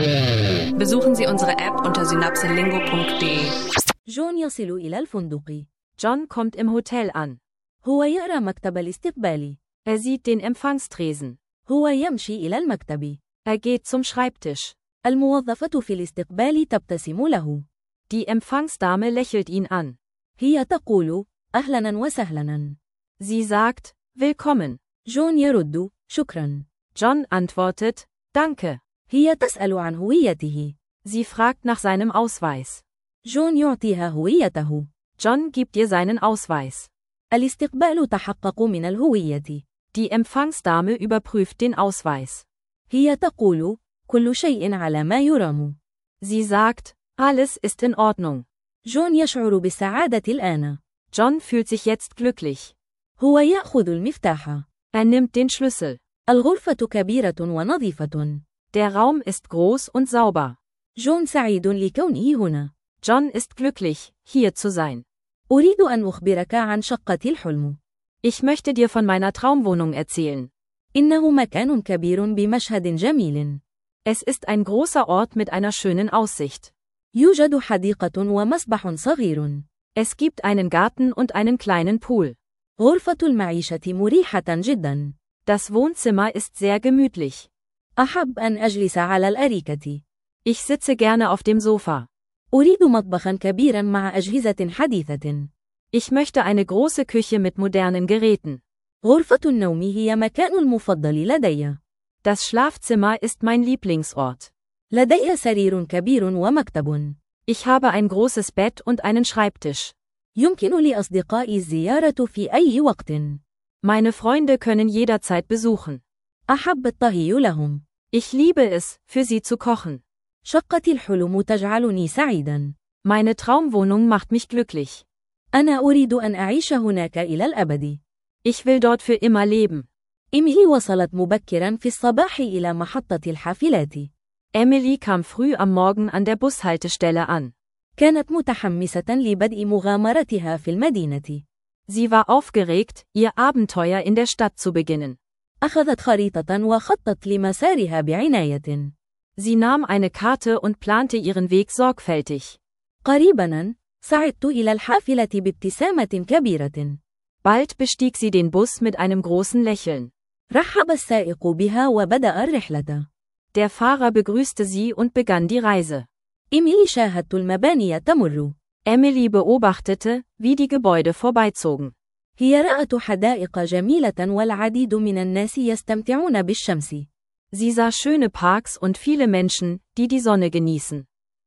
Besuchen Sie unsere App unter synapselingo.de. جون يصل إلى الفندق. John kommt im Hotel an. هو يرى مكتب الاستقبال. Er sieht den Empfangstresen. هو يمشي إلى المكتب. Er geht zum Schreibtisch. الموظفة في الاستقبال تبتسم له. Die Empfangsdame lächelt ihn an. هي تقول: أهلاً وسهلاً. Sie sagt: Willkommen. جون يرد: شكراً. John antwortet: Danke. هي تسأل عن هويته. Sie fragt nach seinem Ausweis. جون يعطيها هويته. John gibt ihr seinen Ausweis. الاستقبال تحقق من الهوية. Die Empfangsdame überprüft den Ausweis. هي تقول: كل شيء على ما يرام. Sie sagt: Alles ist in Ordnung. جون يشعر بالسعادة الآن. John fühlt sich jetzt glücklich. هو يأخذ المفتاح. nimmt den Schlüssel. الغرفة كبيرة ونظيفة. Der Raum ist groß und sauber. جون سعيد لكونه هنا. John ist glücklich, hier zu sein. أريد أن أخبرك عن شقة الحلم. Ich möchte dir von meiner Traumwohnung erzählen. إنه مكان كبير بمشهد جميل. Es ist ein großer Ort mit einer schönen Aussicht. يوجد حديقة ومسبح صغير. Es gibt einen Garten und einen kleinen Pool. غرفة المعيشة مريحة جدا. Das Wohnzimmer ist sehr gemütlich. أحب أن أجلس على الأريكة. Ich sitze gerne auf dem Sofa. أريد مطبخا كبيرا مع أجهزة حديثة. Ich möchte eine große Küche mit modernen Geräten. غرفة النوم هي مكان المفضل لدي. Das Schlafzimmer ist mein Lieblingsort. لدي سرير كبير ومكتب. Ich habe ein großes Bett und einen Schreibtisch. يمكن لأصدقائي الزيارة في أي وقت. Meine Freunde können jederzeit besuchen. أحب الطهي لهم. Ich liebe es, für sie zu kochen. شقتي الحلم تجعلني سعيدا. Meine Traumwohnung macht mich glücklich. أنا أريد أن أعيش هناك إلى الأبد. Ich will dort für immer leben. إيميلي وصلت مبكرا في الصباح إلى محطة الحافلات. Emily kam früh am Morgen an der Bushaltestelle an. كانت متحمسة لبدء مغامرتها في المدينة. Sie war aufgeregt, ihr Abenteuer in der Stadt zu beginnen. أخذت خريطة وخطت لمسارها بعناية. Sie nahm eine Karte und plante ihren Weg sorgfältig. قريباً، صعدت إلى الحافلة بابتسامة كبيرة. Bald bestieg sie den Bus mit einem großen Lächeln. رحب السائق بها وبدأ الرحلة. Der Fahrer begrüßte sie und begann die Reise. إيميلي شاهدت المباني تمر. Emily beobachtete, wie die Gebäude vorbeizogen. هي رأت حدائق جميلة والعديد من الناس يستمتعون بالشمس. Sie sah schöne Parks und viele Menschen, die die Sonne genießen.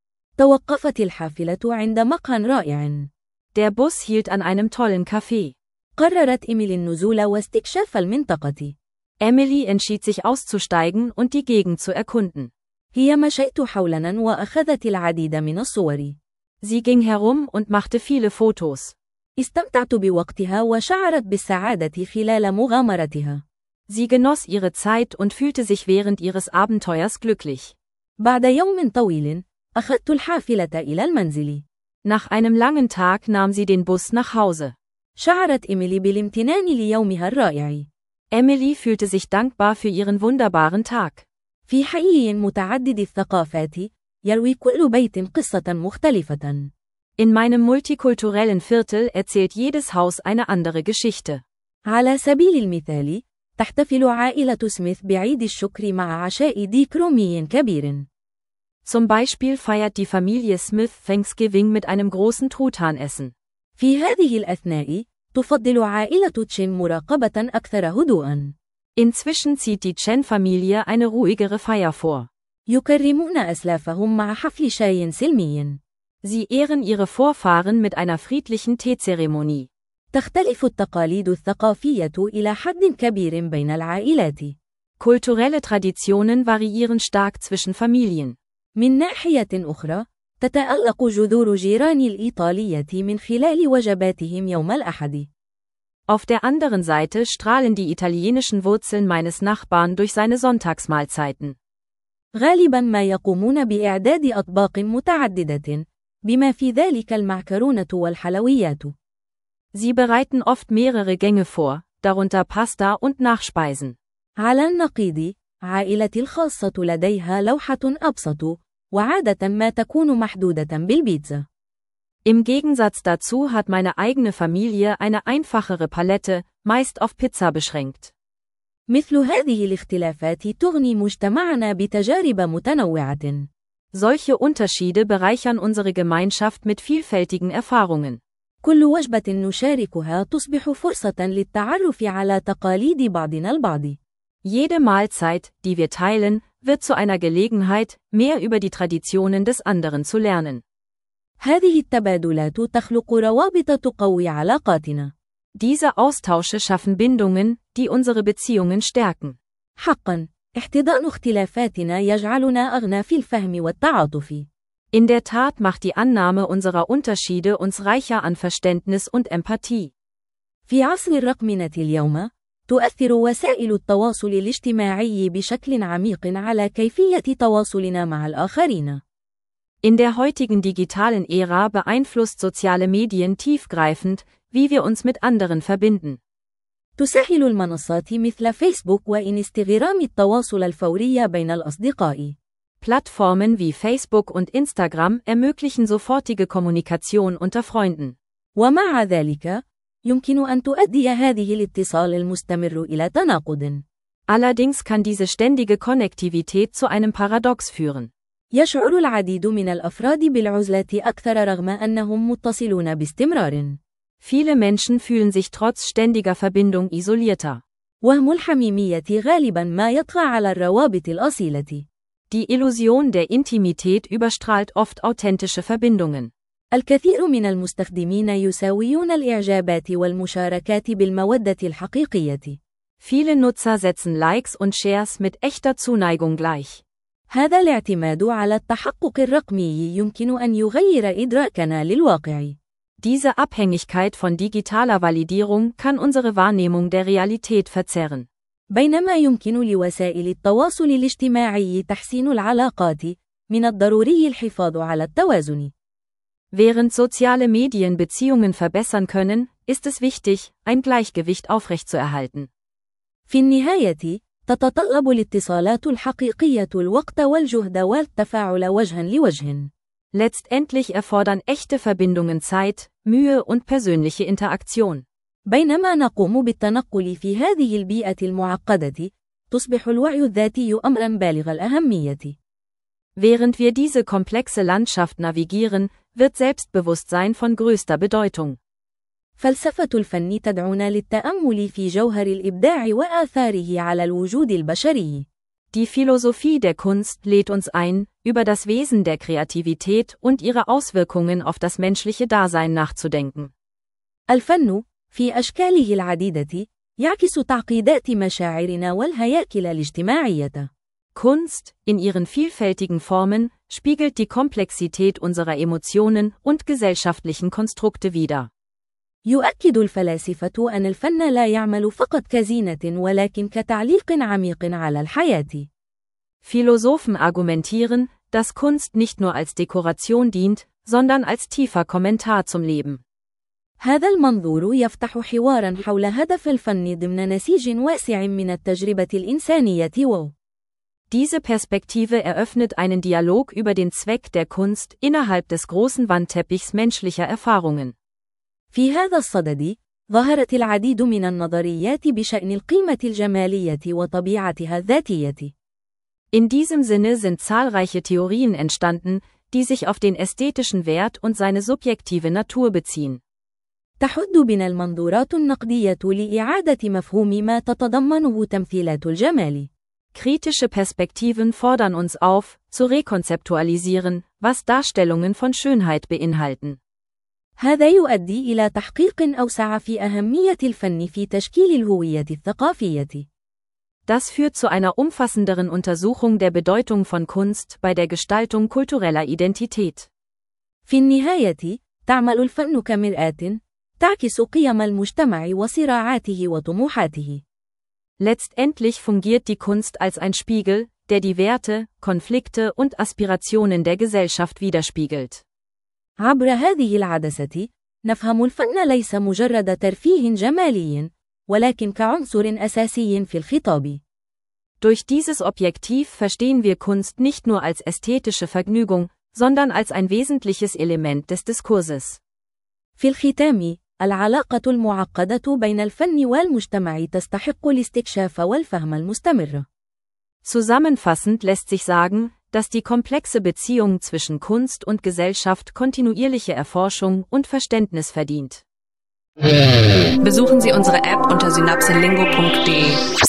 توقفت الحافلة عند مقهى رائع. Der Bus hielt an einem tollen Café. قررت إيميلي النزول واستكشاف المنطقة. Emily entschied sich auszusteigen und die Gegend zu erkunden. هي مشيت حولنا وأخذت العديد من الصور. Sie ging herum und machte viele Fotos. استمتعت بوقتها وشعرت بالسعادة خلال مغامرتها. Sie genoss ihre Zeit und fühlte sich während ihres Abenteuers glücklich. بعد يوم طويل، أخذت الحافلة إلى المنزل. Nach einem langen Tag nahm sie den Bus nach Hause. شعرت إيميلي بالامتنان ليومها الرائع. Emily fühlte sich dankbar für ihren wunderbaren Tag. في حي متعدد الثقافات، يروي كل بيت قصة مختلفة. In meinem multikulturellen Viertel erzählt jedes Haus eine andere Geschichte. على سبيل المثال، تحتفل عائلة سميث بعيد الشكر مع عشاء ديك رومي كبير. Zum Beispiel feiert die Familie Smith Thanksgiving mit einem großen Truthahnessen. في هذه الأثناء، تفضل عائلة تشين مراقبة أكثر هدوءًا. Inzwischen zieht die Chen-Familie eine ruhigere Feier vor. يكرمون أسلافهم مع حفل شاي سلمي. Sie ehren ihre Vorfahren mit einer friedlichen Teezeremonie. تختلف التقاليد الثقافية إلى حد كبير بين العائلات. Kulturelle Traditionen variieren stark zwischen Familien. من ناحية أخرى، تتألق جذور جيران الإيطالية من خلال وجباتهم يوم الأحد. Auf der anderen Seite strahlen die italienischen Wurzeln meines Nachbarn durch seine Sonntagsmahlzeiten. غالبا ما يقومون بإعداد أطباق متعددة، بما في ذلك المعكرونة والحلويات. Sie bereiten oft mehrere Gänge vor, darunter Pasta und Nachspeisen. على النقيض، عائلتي الخاصة لديها لوحة أبسط، وعادة ما تكون محدودة بالبيتزا. Im Gegensatz dazu hat meine eigene Familie eine einfachere Palette, meist auf Pizza beschränkt. مثل هذه الاختلافات تغني مجتمعنا بتجارب متنوعة. Solche Unterschiede bereichern unsere Gemeinschaft mit vielfältigen Erfahrungen. كل وجبة نشاركها تصبح فرصة للتعرف على تقاليد بعضنا البعض. Jede Mahlzeit, die wir teilen, wird zu einer Gelegenheit, mehr über die Traditionen des anderen zu lernen. هذه التبادلات تخلق روابط تقوي علاقاتنا. Diese Austausche schaffen Bindungen, die unsere Beziehungen stärken. حقا، احتضان اختلافاتنا يجعلنا أغنى في الفهم والتعاطف. In der Tat macht die Annahme unserer Unterschiede uns reicher an Verständnis und Empathie. في عصر الرقمنة اليوم، تؤثر وسائل التواصل الاجتماعي بشكل عميق على كيفية تواصلنا مع الآخرين. In der heutigen digitalen Ära beeinflusst soziale Medien tiefgreifend, wie wir uns mit anderen verbinden. تسهل المنصات مثل فيسبوك وإنستغرام التواصل الفوري بين الأصدقاء. Plattformen wie Facebook und Instagram ermöglichen sofortige Kommunikation unter Freunden. ومع ذلك، يمكن أن تؤدي هذه الاتصال المستمر إلى تناقض. Allerdings kann diese ständige Konnektivität zu einem Paradox führen. يشعر العديد من الأفراد بالعزلة أكثر رغم أنهم متصلون باستمرار. Viele Menschen fühlen sich trotz ständiger Verbindung isolierter. وهم الحميمية غالبا ما يطغى على الروابط الأصيلة. Die Illusion der Intimität überstrahlt oft authentische Verbindungen. الكثير من المستخدمين يساويون الإعجابات والمشاركات بالمودة الحقيقية. Viele Nutzer setzen Likes und Shares mit echter Zuneigung gleich. هذا الاعتماد على التحقق الرقمي يمكن أن يغير إدراكنا للواقع. Diese Abhängigkeit von digitaler Validierung kann unsere Wahrnehmung der Realität verzerren. بينما يمكن لوسائل التواصل الاجتماعي تحسين العلاقات، من الضروري الحفاظ على التوازن. Während soziale Medien Beziehungen verbessern können, ist es wichtig, ein Gleichgewicht aufrechtzuerhalten. في النهاية، تتطلب الاتصالات الحقيقية الوقت والجهد والتفاعل وجها لوجه. Letztendlich erfordern echte Verbindungen Zeit, Mühe und persönliche Interaktion. بينما نقوم بالتنقل في هذه البيئة المعقدة، تصبح الوعي الذاتي أمرا بالغ الأهمية. Während wir diese komplexe Landschaft navigieren, wird Selbstbewusstsein von größter Bedeutung. فلسفة الفن تدعونا للتأمل في جوهر الإبداع وآثاره على الوجود البشري. Die Philosophie der Kunst lädt uns ein, über das Wesen der Kreativität und ihre Auswirkungen auf das menschliche Dasein nachzudenken. الفن، في أشكاله العديدة، يعكس تعقيدات مشاعرنا والهياكل الاجتماعية. Kunst, in ihren vielfältigen Formen, spiegelt die Komplexität unserer Emotionen und gesellschaftlichen Konstrukte wider. يؤكد الفلاسفة أن الفن لا يعمل فقط كزينة ولكن كتعليق عميق على الحياة. Philosophen argumentieren, dass Kunst nicht nur als Dekoration dient, sondern als tiefer Kommentar zum Leben. هذا المنظور يفتح حوارا حول هدف الفن ضمن نسيج واسع من التجربة الإنسانية Diese Perspektive eröffnet einen Dialog über den Zweck der Kunst innerhalb des großen Wandteppichs menschlicher Erfahrungen. في هذا الصدد، ظهرت العديد من النظريات بشأن القيمة الجمالية وطبيعتها الذاتية. In diesem Sinne sind zahlreiche Theorien entstanden, die sich auf den ästhetischen Wert und seine subjektive Natur beziehen. تحد بنا المنظورات النقدية لإعادة مفهوم ما تتضمنه تمثيلات الجمال. Kritische Perspektiven fordern uns auf, zu rekonzeptualisieren, was Darstellungen von Schönheit beinhalten. هذا يؤدي إلى تحقيق أوسع في أهمية الفن في تشكيل الهوية الثقافية. Das führt zu einer umfassenderen Untersuchung der Bedeutung von Kunst bei der Gestaltung kultureller Identität. في النهاية، تعمل الفن كمرآة، تعكس قيم المجتمع وصراعاته وطموحاته. Letztendlich fungiert die Kunst als ein Spiegel, der die Werte, Konflikte und Aspirationen der Gesellschaft widerspiegelt. عبر هذه العدسة، نفهم الفن ليس مجرد ترفيه جمالي، ولكن كعنصر أساسي في الخطاب. Durch dieses Objektiv verstehen wir Kunst nicht nur als ästhetische Vergnügung, sondern als ein wesentliches Element des Diskurses. في الختام، العلاقة المعقدة بين الفن والمجتمع تستحق الاستكشاف والفهم المستمر. Zusammenfassend lässt sich sagen, dass die komplexe Beziehung zwischen Kunst und Gesellschaft kontinuierliche Erforschung und Verständnis verdient. Besuchen Sie unsere App unter synapselingo.de.